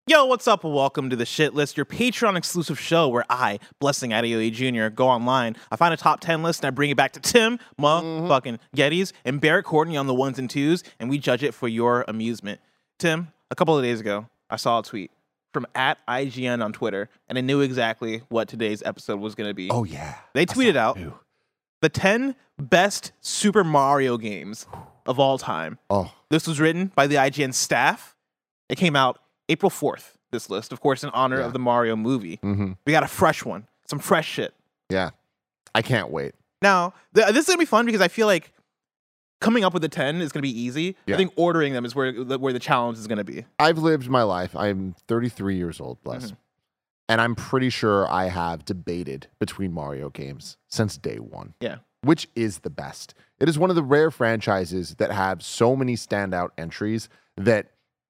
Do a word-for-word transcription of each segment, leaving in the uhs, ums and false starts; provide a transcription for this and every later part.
Yo, what's up? Welcome to the Shit List, your Patreon exclusive show where I, Blessing Adeoye Junior, go online. I find a top ten list and I bring it back to Tim, motherfucking mm-hmm. Geddes, and Barrett Courtney on the ones and twos, and we judge it for your amusement. Tim, a couple of days ago, I saw a tweet from at I G N on Twitter, and I knew exactly what today's episode was going to be. Oh, yeah. They tweeted out the ten best Super Mario games of all time. Oh. This was written by the I G N staff. It came out April fourth, this list, of course, in honor yeah. of the Mario movie. Mm-hmm. We got a fresh one, some fresh shit. Yeah, I can't wait. Now, th- this is going to be fun because I feel like coming up with the ten is going to be easy. Yeah. I think ordering them is where, where the challenge is going to be. I've lived my life. I'm thirty-three years old, bless. Mm-hmm. And I'm pretty sure I have debated between Mario games since day one. Yeah. Which is the best? It is one of the rare franchises that have so many standout entries that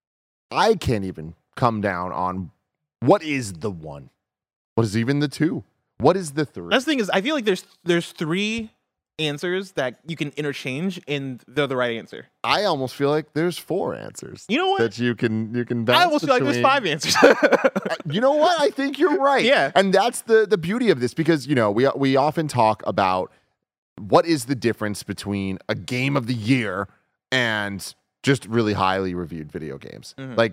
I can't even come down on what is the one. What is even the two? What is the three? That's the thing is, I feel like there's there's three answers that you can interchange, and they're the right answer. I almost feel like there's four answers. You know what? That you can you can. Bounce I almost between. feel like there's five answers. You know what? I think you're right. Yeah, and that's the the beauty of this, because you know we we often talk about what is the difference between a game of the year and just really highly reviewed video games. Mm-hmm. Like,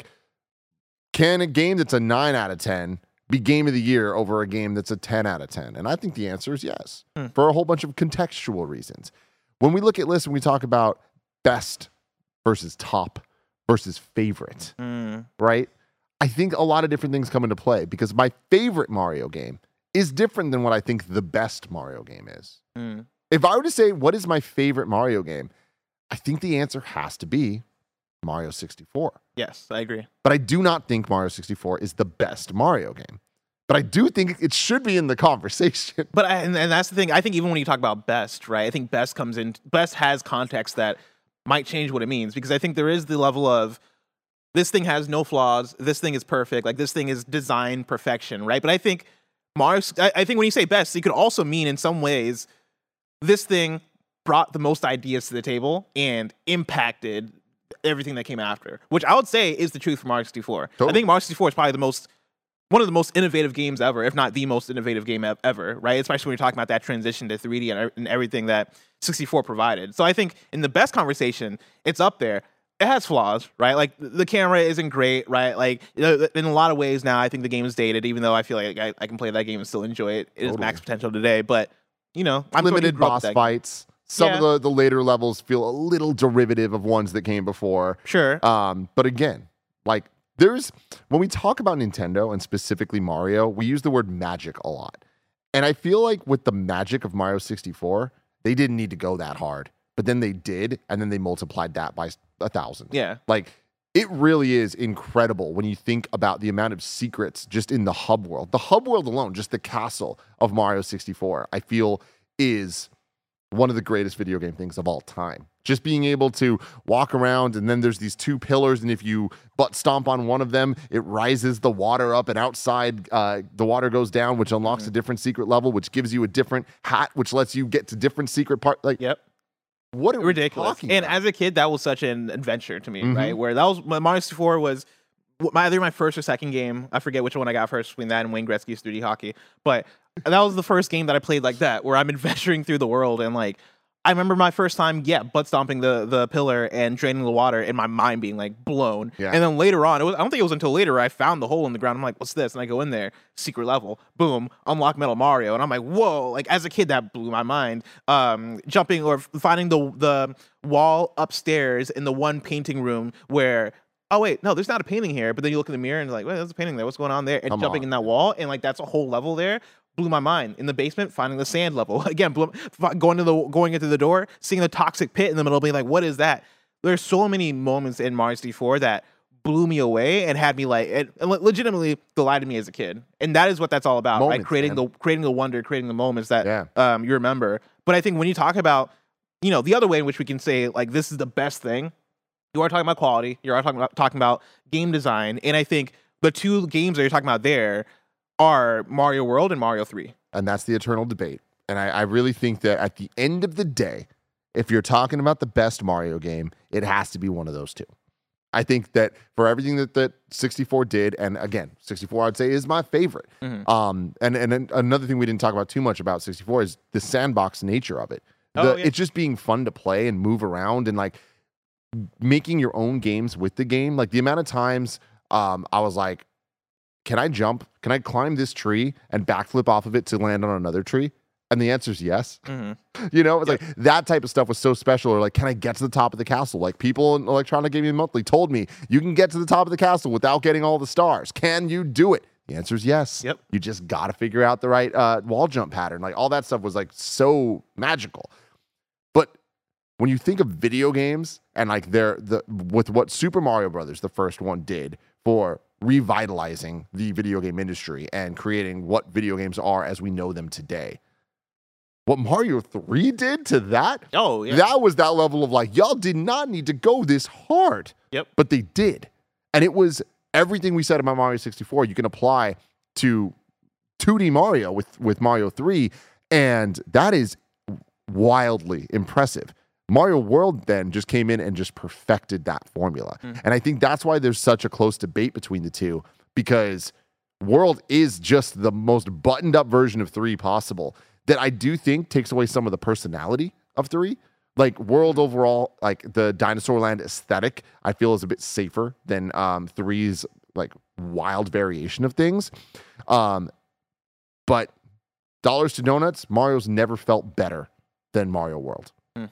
can a game that's a nine out of ten be game of the year over a game that's a ten out of ten? And I think the answer is yes, mm. for a whole bunch of contextual reasons. When we look at lists and we talk about best versus top versus favorite, mm. right? I think a lot of different things come into play, because my favorite Mario game is different than what I think the best Mario game is. Mm. If I were to say, what is my favorite Mario game? I think the answer has to be Mario sixty-four. Yes, I agree. But I do not think Mario sixty-four is the best Mario game. But I do think it should be in the conversation. But I, and, and that's the thing. I think even when you talk about best, right? I think best comes in. Best has context that might change what it means, because I think there is the level of this thing has no flaws. This thing is perfect. Like, this thing is design perfection, right? But I think Mario. I, I think when you say best, it could also mean in some ways this thing brought the most ideas to the table and impacted everything that came after, which I would say is the truth for Mario sixty-four. Totally. I think Mario sixty-four is probably the most, one of the most innovative games ever, if not the most innovative game ever, right? Especially when you're talking about that transition to three D and, and everything that sixty-four provided. So I think in the best conversation, it's up there. It has flaws, right? Like, the camera isn't great, right? Like, in a lot of ways now, I think the game is dated, even though I feel like I, I can play that game and still enjoy it. It totally. Is max potential today, but, you know, I'm limited boss fights. Some yeah. of the, the later levels feel a little derivative of ones that came before. Sure. Um, but again, like, there's, when we talk about Nintendo and specifically Mario, we use the word magic a lot. And I feel like with the magic of Mario sixty-four, they didn't need to go that hard. But then they did, and then they multiplied that by a thousand. Yeah. Like, it really is incredible when you think about the amount of secrets just in the hub world. The hub world alone, just the castle of Mario sixty-four, I feel is one of the greatest video game things of all time. Just being able to walk around, and then there's these two pillars, and if you butt stomp on one of them, it rises the water up, and outside uh, the water goes down, which unlocks mm-hmm. a different secret level, which gives you a different hat, which lets you get to different secret part. Like, yep. What are ridiculous. We and about? As a kid, that was such an adventure to me, mm-hmm. right? Where that was, Mario sixty-four was my, either my first or second game. I forget which one I got first between that and Wayne Gretzky's three D hockey. But that was the first game that I played like that, where I'm adventuring through the world. And like, I remember my first time, yeah, butt stomping the, the pillar and draining the water, and my mind being like blown. Yeah. And then later on, it was, I don't think it was until later I found the hole in the ground. I'm like, what's this? And I go in there, secret level, boom, unlock Metal Mario. And I'm like, whoa, like as a kid, that blew my mind. Um, jumping or finding the the wall upstairs in the one painting room where, oh wait, no, there's not a painting here. But then you look in the mirror and you're like, wait, there's a painting there. What's going on there? And Come jumping on. in that wall, and like that's a whole level there. Blew my mind. In the basement, finding the sand level again, blew, going to the going into the door, seeing the toxic pit in the middle, being like, "What is that?" There's so many moments in Mario sixty-four that blew me away and had me like, it legitimately delighted me as a kid, and that is what that's all about, moments, right? Creating man. the creating the wonder, creating the moments that yeah. um, you remember. But I think when you talk about, you know, the other way in which we can say like this is the best thing, you are talking about quality, you are talking about talking about game design, and I think the two games that you're talking about there are Mario World and Mario three. And that's the eternal debate. And I, I really think that at the end of the day, if you're talking about the best Mario game, it has to be one of those two. I think that for everything that, that sixty-four did, and again, sixty-four I'd say is my favorite. Mm-hmm. Um, and, and and another thing we didn't talk about too much about sixty-four is the sandbox nature of it. The, Oh, yeah. It's just being fun to play and move around and like making your own games with the game. Like the amount of times um, I was like, can I jump? Can I climb this tree and backflip off of it to land on another tree? And the answer is yes. Mm-hmm. You know, it's Yep. like that type of stuff was so special. Or like, can I get to the top of the castle? Like people in Electronic Gaming Monthly told me you can get to the top of the castle without getting all the stars. Can you do it? The answer is yes. Yep. You just got to figure out the right uh, wall jump pattern. Like all that stuff was like so magical. But when you think of video games and like they're the with what Super Mario Brothers, the first one, did for revitalizing the video game industry and creating what video games are as we know them today. What Mario three did to that, Oh, yeah. that was that level of like, y'all did not need to go this hard. Yep. But they did. And it was everything we said about Mario sixty-four, you can apply to two D Mario with, with Mario three. And that is wildly impressive. Mario World then just came in and just perfected that formula. Mm. And I think that's why there's such a close debate between the two, because World is just the most buttoned up version of three possible. That I do think takes away some of the personality of three. Like World overall, like the Dinosaur Land aesthetic, I feel is a bit safer than um, three's like wild variation of things. Um, but dollars to donuts, Mario's never felt better than Mario World. Mm.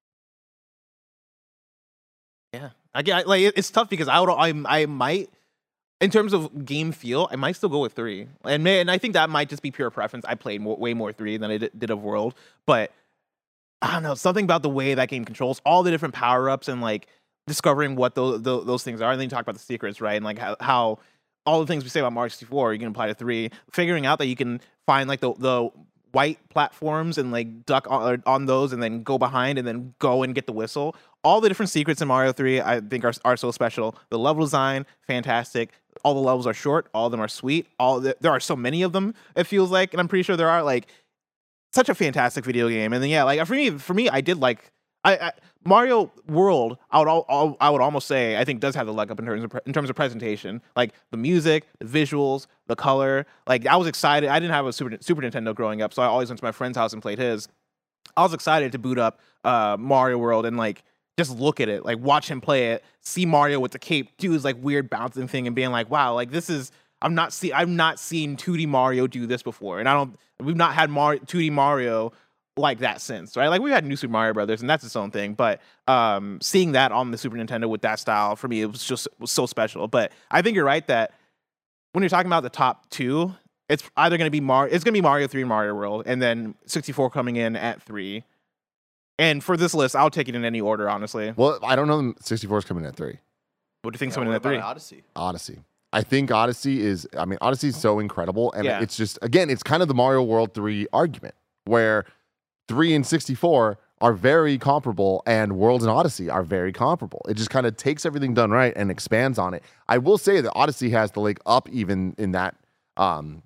Yeah, I get like it- it's tough because I would I I might. In terms of game feel, I might still go with three, and may, and I think that might just be pure preference. I played more, way more three than I did, did of World, but I don't know, something about the way that game controls all the different power ups and like discovering what those those, those things are. And then you talk about the secrets, right? And like how, how all the things we say about Mario sixty-four you can apply to three. Figuring out that you can find like the the white platforms and like duck on, on those, and then go behind, and then go and get the whistle. All the different secrets in Mario three, I think, are are so special. The level design, fantastic. All the levels are short. All of them are sweet. All the, there are so many of them. It feels like, and I'm pretty sure there are. Like, such a fantastic video game. And then yeah, like for me, for me, I did like I, I Mario World. I would all, all I would almost say I think does have the leg up in terms of pre- in terms of presentation, like the music, the visuals, the color. Like I was excited. I didn't have a Super Super Nintendo growing up, so I always went to my friend's house and played his. I was excited to boot up uh, Mario World and like just look at it, like watch him play it, see Mario with the cape, do his like weird bouncing thing, and being like, wow, like this is I'm not see I've not seen two D Mario do this before, and I don't we've not had Mario two D Mario like that since, right? Like we had New Super Mario Brothers, and that's its own thing, but um, seeing that on the Super Nintendo with that style for me, it was just it was so special. But I think you're right that when you're talking about the top two, it's either going to be Mario, it's going to be Mario three and Mario World, and then sixty-four coming in at three. And for this list, I'll take it in any order, honestly. Well, I don't know. sixty-four is coming in at three. What do you think Yeah, coming in what at three? about Odyssey? Odyssey. I think Odyssey is, I mean, Odyssey is so incredible. And Yeah. it's just, again, it's kind of the Mario World three argument where three and sixty-four are very comparable and World and Odyssey are very comparable. It just kind of takes everything done right and expands on it. I will say that Odyssey has the leg up even in that um,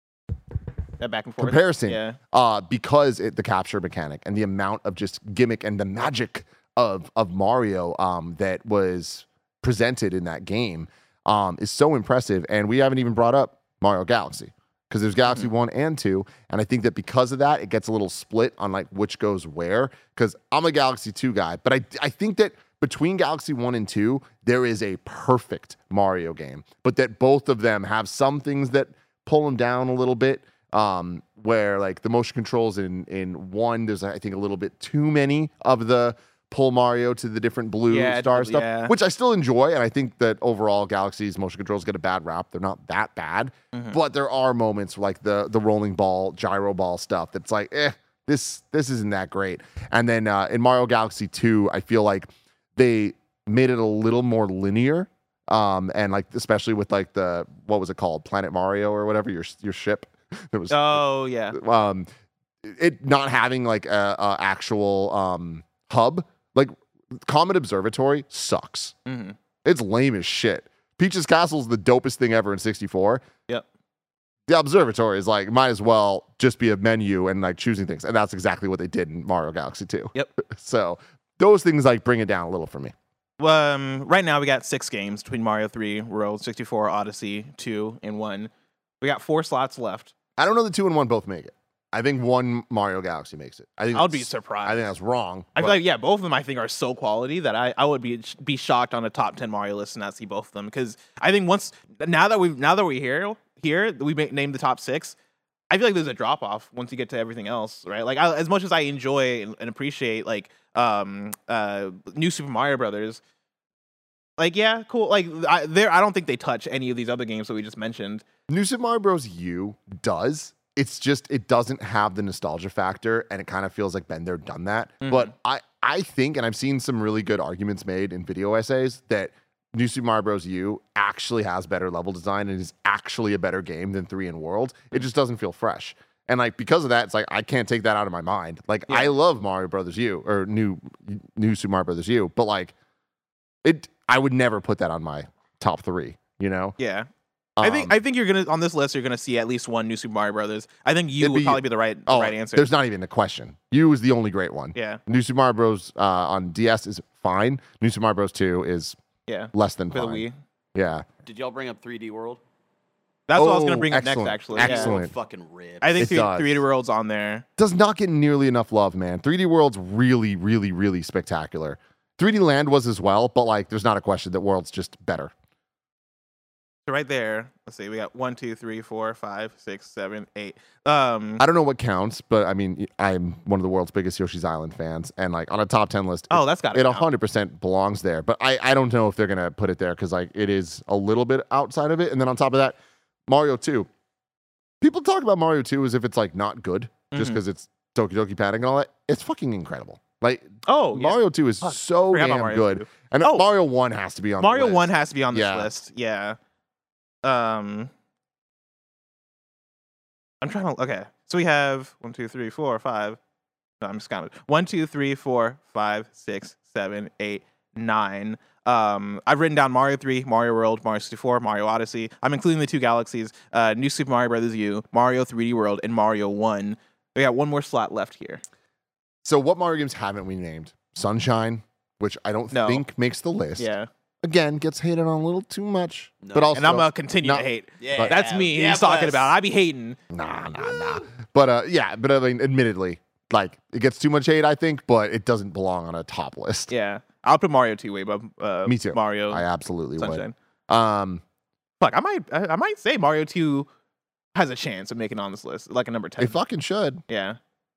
That back and forth comparison Yeah. uh, because it, the capture mechanic and the amount of just gimmick and the magic of, of Mario um, that was presented in that game um, is so impressive. And we haven't even brought up Mario Galaxy because there's Galaxy Mm-hmm. one and two. And I think that because of that, it gets a little split on like which goes where, because I'm a Galaxy two guy. But I, I think that between Galaxy one and two, there is a perfect Mario game, but that both of them have some things that pull them down a little bit. Um, where like the motion controls in in one, there's I think a little bit too many of the pull Mario to the different blue Yeah, star it's- stuff, yeah. which I still enjoy, and I think that overall Galaxy's motion controls get a bad rap. They're not that bad, Mhm. but there are moments like the the rolling ball, gyro ball stuff that's like, eh, this this isn't that great. And then uh, in Mario Galaxy two, I feel like they made it a little more linear. Um, and like especially with like the what was it called, Planet Mario or whatever, your your ship. There was Oh yeah. um it not having like a, a actual um hub. Like Comet Observatory sucks. hmm It's lame as shit. Peach's Castle is the dopest thing ever in sixty-four. Yep. The observatory is like might as well just be a menu and like choosing things, and that's exactly what they did in Mario Galaxy two. Yep. So those things like bring it down a little for me. Um, right now we got six games between Mario three, World, sixty-four, Odyssey, two, and one. We got four slots left. I don't know the two and one both make it. I think one Mario Galaxy makes it. I think I'll be that's- surprised. I think that's wrong. I but- feel like yeah, both of them I think are so quality that I, I would be be shocked on a top ten Mario list and not see both of them because I think once now that we now that we're here here we may name the top six. I feel like there's a drop off once you get to everything else, right? Like I, as much as I enjoy and, and appreciate like um uh New Super Mario Brothers, like yeah, cool. Like I, there, I don't think they touch any of these other games that we just mentioned. New Super Mario Bros. U does. It's just it doesn't have the nostalgia factor, and it kind of feels like been there, done that. Mhm. But I I think, and I've seen some really good arguments made in video essays that New Super Mario Bros. U actually has better level design and is actually a better game than three in World. It just doesn't feel fresh, and like because of that, it's like I can't take that out of my mind. Like Yeah. I love Mario Brothers U or new New Super Mario Brothers U, but like it, I would never put that on my top three. You know. Yeah. I think Um, I think you're gonna on this list. You're gonna see at least one New Super Mario Brothers. I think you It'd would be- probably be the right the Oh, right answer. there's not even a question. U is the only great one. Yeah, New Super Mario Bros. Uh, on D S is fine. New Super Mario Bros. two is yeah. less than For the fine. Wii, Yeah. Did y'all bring up three D World? that's what I was gonna Oh, bring up next. excellent, Actually, excellent. Yeah. Fucking rib. I think It three, does. three D World's on there. Does not get nearly enough love, man. three D World's really, really, really spectacular. three D Land was as well, but like there's not a question that World's just better. So right there, let's see. We got one, two, three, four, five, six, seven, eight. Um, I don't know what counts, but I mean, I'm one of the world's biggest Yoshi's Island fans, and like on a top ten list, oh, it, that's got it to one hundred percent belongs there. But I, I don't know if they're gonna put it there because like it is a little bit outside of it. And then on top of that, Mario two. People talk about Mario two as if it's like not good just Mhm. because it's Doki Doki Panic and all that. It's fucking incredible. Like Oh, yeah. Mario two is Fuck, so forgot about damn Mario good, two. and Oh. Mario one has to be on. Mario the list. one has to be on this Yeah. list. Yeah. Um, I'm trying to. Okay, so we have one, two, three, four, five. No, I'm just counting. One, two, three, four, five, six, seven, eight, nine. Um, I've written down Mario three, Mario World, Mario sixty-four, Mario Odyssey. I'm including the two galaxies, uh, New Super Mario Brothers U, Mario three D World, and Mario one. We got one more slot left here. So what Mario games haven't we named? Sunshine, which I don't No. think makes the list. Yeah, Again, gets hated on a little too much. No. But also, and I'm gonna continue no, to hate. Yeah, But- That's me. Yeah, he's talking bless. about. I be hating. nah, nah, nah. But uh, yeah, but I mean, admittedly, like it gets too much hate, I think, but it doesn't belong on a top list. Yeah, I'll put Mario two way above uh, Me too. Mario I absolutely Sunshine. would. Um, Fuck, I might I, I might say Mario two has a chance of making it on this list, like a number ten. they fucking should. Yeah,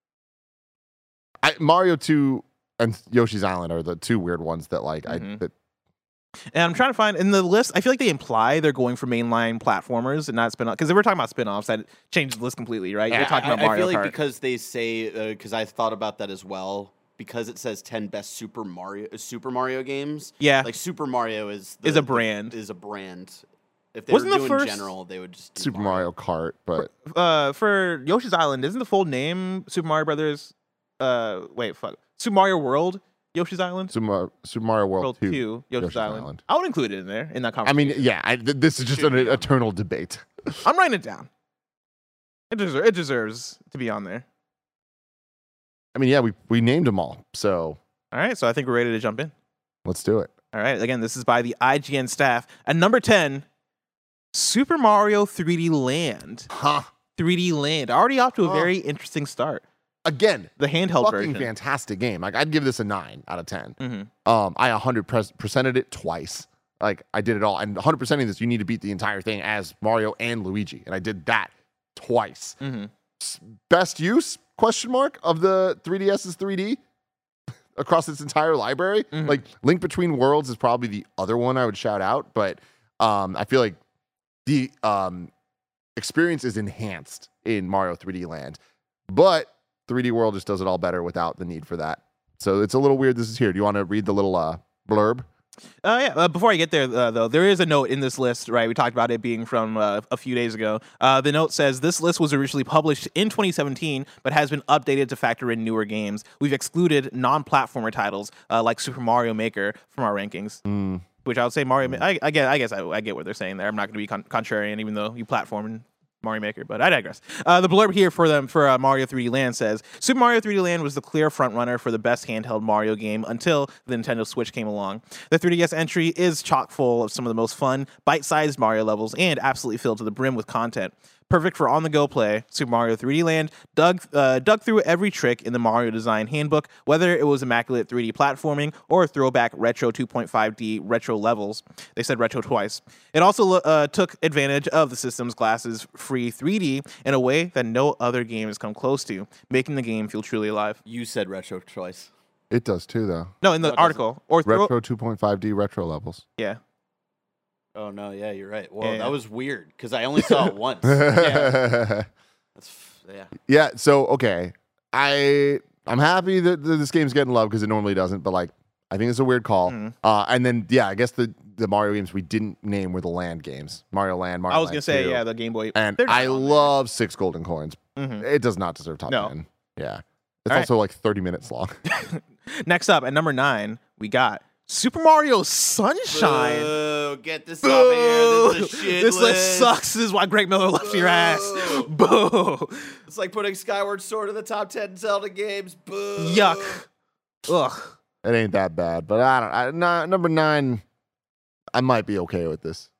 I, Mario two and Yoshi's Island are the two weird ones that like Mhm. I that and I'm trying to find in the list. I feel like they imply they're going for mainline platformers and not spin off because they were talking about spin-offs that changed the list completely, right? You're Yeah, talking I, about I Mario feel like Kart. because they say because I thought about that as well. Because it says ten best Super Mario Super Mario games. yeah, Like Super Mario is the, Is a the- brand. is a brand. If they Wasn't were the doing first- general, they would just do Super Mario Kart, but uh, for Yoshi's Island, isn't the full name Super Mario Brothers? Uh, wait, fuck, Super Mario World, Yoshi's Island, Super Mario, Super Mario World, World two. two, Yoshi's, Yoshi's Island. Island. I would include it in there in that I conversation. mean, yeah, I, th- this is just Should an be on. eternal debate. I'm writing it down. It deserves it deserves to be on there. I mean, yeah, we we named them all, so All right, so I think we're ready to jump in. let's do it. All right, again, this is by the I G N staff. At number ten, Super Mario three D Land. Huh? three D Land. Already off to a Huh. very interesting start. Again, The handheld fucking version. fantastic game. Like I'd give this a nine out of ten. hmm Um, I one hundred percented it twice. Like I did it all, and one hundred percenting this, you need to beat the entire thing as Mario and Luigi, and I did that twice. hmm Best use question mark of the three D S's three D across its entire library. Mhm. Like Link Between Worlds is probably the other one I would shout out, but um, I feel like the um, experience is enhanced in Mario three D Land, but three D World just does it all better without the need for that. So it's a little weird. This is here. Do you want to read the little uh, blurb? Uh, yeah. Uh, before I get there, uh, though, there is a note in this list, right? We talked about it being from uh, a few days ago. Uh, the note says this list was originally published in twenty seventeen, but has been updated to factor in newer games. We've excluded non-platformer titles uh, like Super Mario Maker from our rankings. Mm. Which I would say Mario. Ma- I, I get. I guess I, I get what they're saying there. I'm not going to be con- contrarian, even though you platform Mario Maker, but I digress. Uh, the blurb here for them for uh, Mario three D Land says Super Mario three D Land was the clear frontrunner for the best handheld Mario game until the Nintendo Switch came along. The three D S entry is chock full of some of the most fun, bite-sized Mario levels and absolutely filled to the brim with content. Perfect for on-the-go play, Super Mario three D Land dug uh, dug through every trick in the Mario Design Handbook, whether it was immaculate three D platforming or throwback retro two point five D retro levels. They said retro twice. It also uh, took advantage of the system's glasses free three D in a way that no other game has come close to, making the game feel truly alive. You said retro twice. It does too, though. No, in the No, it article. Or throw- Retro two point five D retro levels. Yeah. Oh no, yeah, you're right. Well, Yeah. that was weird because I only saw it once. yeah. That's yeah. Yeah. So okay, I I'm happy that, that this game's getting love because it normally doesn't. But like, I think it's a weird call. Mhm. Uh, and then yeah, I guess the the Mario games we didn't name were the Land games. Mario Land. Mario I was Land going to say, two. yeah, the Game Boy. And They're not I on love six golden coins. there. Mhm. It does not deserve top No. ten. Yeah. It's All right. also like thirty minutes long. Next up, at number nine, we got Super Mario Sunshine. Boo, get this off of here. This is a shit This list list. sucks. This is why Greg Miller left your ass. Boo. It's like putting Skyward Sword in the top ten Zelda games. Boo. Yuck. Ugh. It ain't that bad, but I don't. I, nah, number nine, I might be okay with this.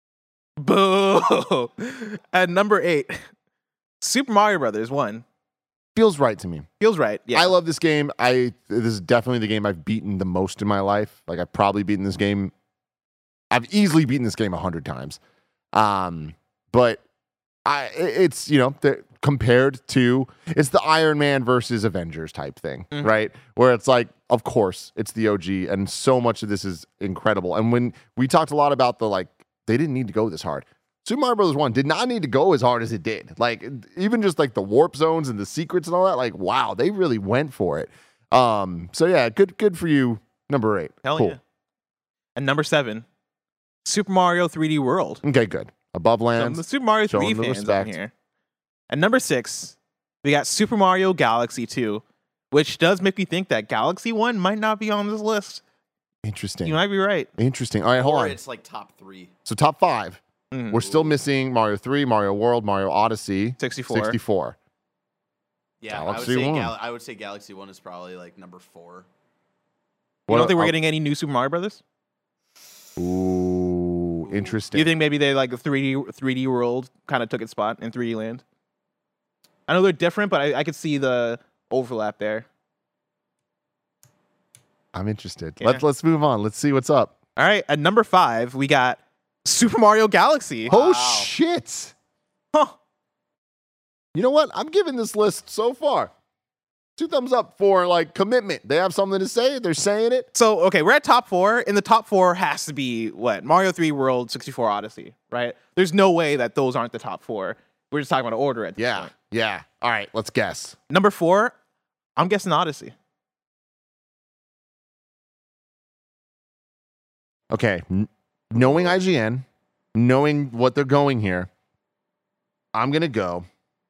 Boo. At number eight, Super Mario Brothers one. Feels right to me. Feels right. Yeah. I love this game. I this is definitely the game I've beaten the most in my life. Like I've probably beaten this game. I've easily beaten this game a hundred times. Um, but I it- it's you know the, compared to it's the Iron Man versus Avengers type thing, Mhm. right? Where it's like, of course, it's the O G, and so much of this is incredible. And when we talked a lot about the like, they didn't need to go this hard. Super Mario Bros. one did not need to go as hard as it did. Like, even just like the warp zones and the secrets and all that, like, wow, they really went for it. Um, so yeah, good good for you, number eight. Hell cool. yeah. And number seven, Super Mario three D World. Okay, good. Above So lands. the Super Mario three showing the fans over respect. here. And number six, we got Super Mario Galaxy two, which does make me think that Galaxy one might not be on this list. Interesting. You might be right. Interesting. All right, hold Or on. it's like top three. So top five. Mhm. We're still missing Mario three, Mario World, Mario Odyssey, sixty-four. sixty-four. Yeah, Galaxy I would say one. Gal- I would say Galaxy One is probably like number four. You don't think we're uh, getting any new Super Mario Brothers? Ooh, interesting. Do you think maybe they like the three D three D World kind of took its spot in three D Land? I know they're different, but I, I could see the overlap there. I'm interested. Yeah. Let's let's move on. Let's see what's up. All right, at number five, we got Super Mario Galaxy. Oh Wow. shit. Huh. You know what? I'm giving this list so far two thumbs up for like commitment. They have something to say. They're saying it. So, okay, we're at top four. In the top four has to be what? Mario three World, sixty-four Odyssey, right? There's no way that those aren't the top four. We're just talking about order at this Yeah. point. Yeah. All right. Let's guess. Number four, I'm guessing Odyssey. Okay. N- knowing I G N, knowing what they're going here, I'm gonna go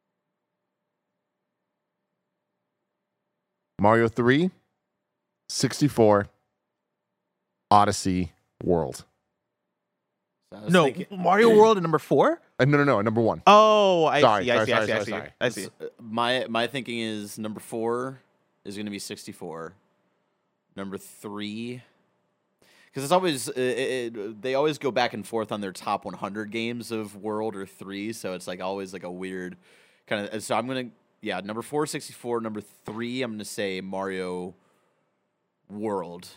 Mario three, sixty-four, Odyssey, World. So I was No, thinking- Mario World at number four? Uh, no, no, no. Number one. Oh, I Sorry, see, I sorry, see, I sorry, see, I sorry, see, sorry. I see. Uh, My my thinking is number four is going to be sixty-four. Number three, because it's always uh, it, it, they always go back and forth on their top one hundred games of World or three, so it's like always like a weird kind of. So I'm gonna yeah number four sixty-four. Number three I'm gonna say Mario World.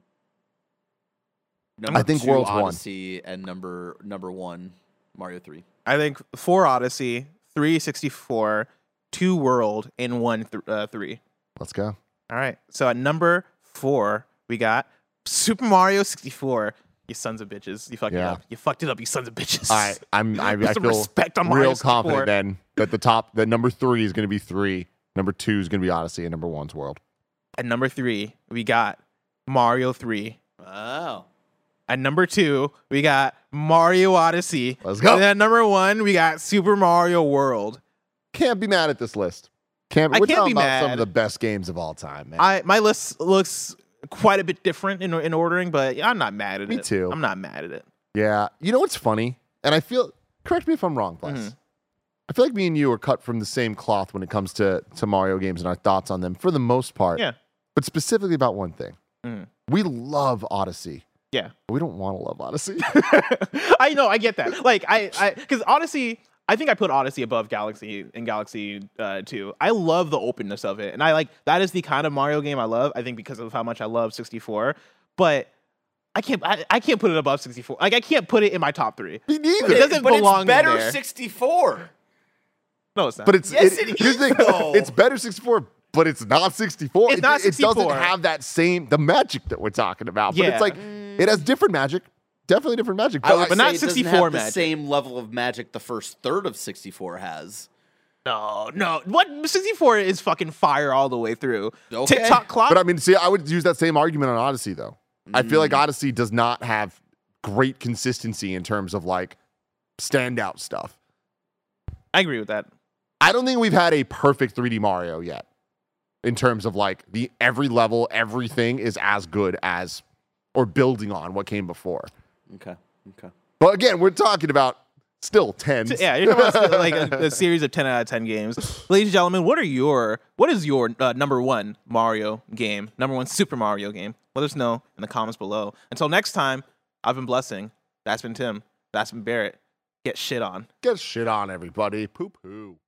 Number I think two, World's one. Odyssey, and number number one Mario three. I think four Odyssey, three sixty-four, two World, and one th- uh, three. Let's go. All right. So at number four, we got Super Mario sixty-four. You sons of bitches. You fucked it Yeah. up. You fucked it up, you sons of bitches. All right. I'm. I, Put I some feel respect on Mario real sixty-four. confident then that the top, that number three is going to be three, number two is going to be Odyssey, and number one's World. At number three, we got Mario three. Wow. At number two, we got Mario Odyssey. Let's go. And at number one, we got Super Mario World. Can't be mad at this list. Can't. I We're can't talking be about some mad. of the best games of all time, man. I my list looks quite a bit different in in ordering, but I'm not mad at Me it. too. I'm not mad at it. Yeah. You know what's funny? And I feel, correct me if I'm wrong, Bless. Mhm. I feel like me and you are cut from the same cloth when it comes to, to Mario games and our thoughts on them for the most part. Yeah. But specifically about one thing. Mm. We love Odyssey. Yeah. We don't want to love Odyssey. I know, I get that. Like, I, I, because Odyssey, I think I put Odyssey above Galaxy and Galaxy uh, two. I love the openness of it. And I like, that is the kind of Mario game I love, I think because of how much I love sixty-four. But I can't, I, I can't put it above sixty-four. Like, I can't put it in my top three. Me neither. It doesn't but belong it's better in there. sixty-four. No, it's not. But it's Yes, it, it here's the is, thing, though. It's better sixty-four, but it's not sixty-four. It's it, not it doesn't sixty-four. have that same the magic that we're talking about. But Yeah. it's like it has different magic. Definitely different magic. I would but say not it doesn't sixty-four have the magic. same level of magic the first third of sixty-four has. No, no. What sixty-four is fucking fire all the way through. Okay. TikTok clock. But I mean, see, I would use that same argument on Odyssey though. I feel Mm. like Odyssey does not have great consistency in terms of like standout stuff. I agree with that. I don't think we've had a perfect three D Mario yet. In terms of like the every level, everything is as good as or building on what came before. Okay. Okay. But again, we're talking about still tens. Yeah, you're talking about like a, a series of ten out of ten games. Ladies and gentlemen, what are your what is your uh, number one Mario game? Number one Super Mario game? Let us know in the comments below. Until next time, I've been Blessing. That's been Tim. That's been Barrett. Get shit on. Get shit on, everybody. Poo poo.